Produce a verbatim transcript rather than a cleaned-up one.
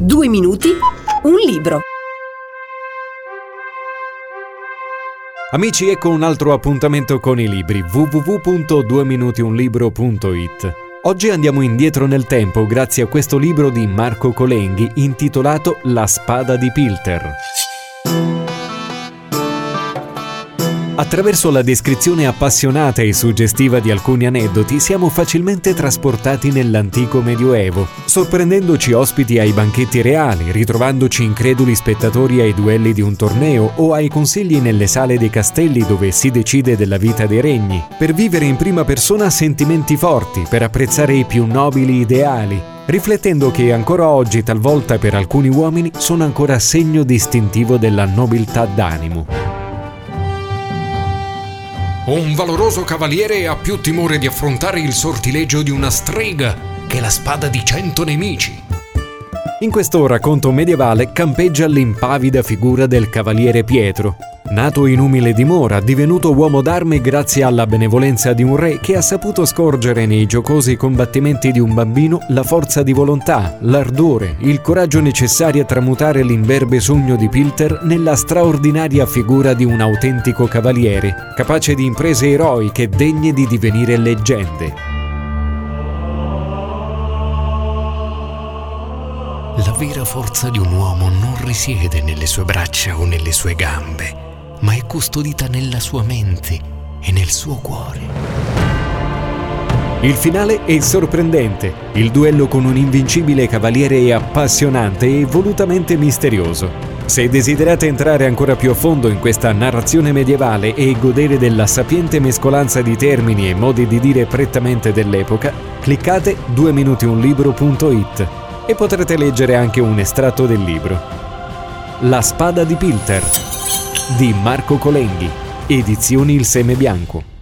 Due minuti, un libro. Amici, ecco un altro appuntamento con i libri. w w w punto due minuti un libro punto i t. Oggi andiamo indietro nel tempo grazie a questo libro di Marco Colenghi intitolato La spada di Pilter. Attraverso la descrizione appassionata e suggestiva di alcuni aneddoti siamo facilmente trasportati nell'antico Medioevo, sorprendendoci ospiti ai banchetti reali, ritrovandoci increduli spettatori ai duelli di un torneo o ai consigli nelle sale dei castelli dove si decide della vita dei regni, per vivere in prima persona sentimenti forti, per apprezzare i più nobili ideali, riflettendo che ancora oggi talvolta per alcuni uomini sono ancora segno distintivo della nobiltà d'animo. Un valoroso cavaliere ha più timore di affrontare il sortileggio di una strega che la spada di cento nemici. In questo racconto medievale campeggia l'impavida figura del cavaliere Pietro, nato in umile dimora, divenuto uomo d'arme grazie alla benevolenza di un re che ha saputo scorgere nei giocosi combattimenti di un bambino la forza di volontà, l'ardore, il coraggio necessari a tramutare l'imberbe sogno di Pilter nella straordinaria figura di un autentico cavaliere, capace di imprese eroiche degne di divenire leggende. La vera forza di un uomo non risiede nelle sue braccia o nelle sue gambe, ma è custodita nella sua mente e nel suo cuore. Il finale è sorprendente. Il duello con un invincibile cavaliere è appassionante e volutamente misterioso. Se desiderate entrare ancora più a fondo in questa narrazione medievale e godere della sapiente mescolanza di termini e modi di dire prettamente dell'epoca, cliccate due minuti un libro punto i t e potrete leggere anche un estratto del libro. La spada di Pilter di Marco Colenghi, edizioni Il Seme Bianco.